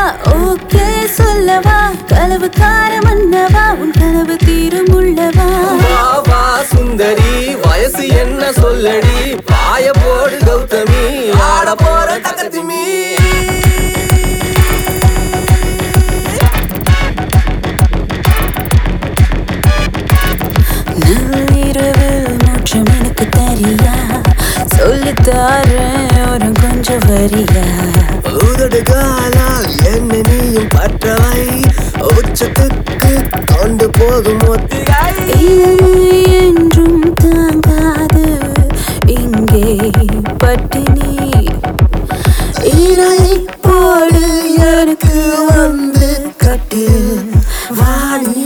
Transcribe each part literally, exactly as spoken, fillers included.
okay சொல்லவா கலவுக்கார மன்னவா உன் கனவு தீரும் உள்ளவா வா வா சுந்தரி வயசு என்ன சொல்லடி பாய போடு கௌதமி ஆட போற தகத்திமி நள்ளிரவு மூச்சம் எனக்கு தெரியா சொல்லித்தாரேன் ஒரு கொஞ்சம் வரியா உதடு காலால் என்ன நீயும் பற்றவை உச்சத்துக்கு கொண்டு போகும் என்றும் தாங்காது இங்கே பட்டினி இணை போடு எனக்கு வந்து கட்டு வாணி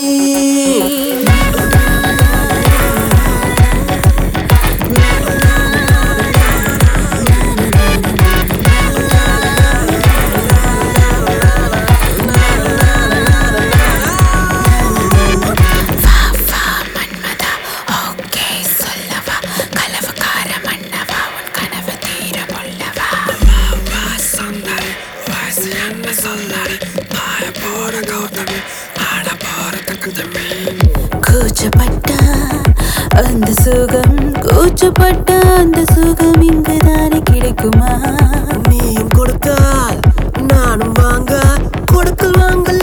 கூச்சப்பட்ட அந்த சுகம் கூச்சப்பட்ட அந்த சுகம் இங்குதானே கிடைக்குமா நீயும் கொடுத்தால் நானும் வாங்க கொடுக்கல் வாங்கல்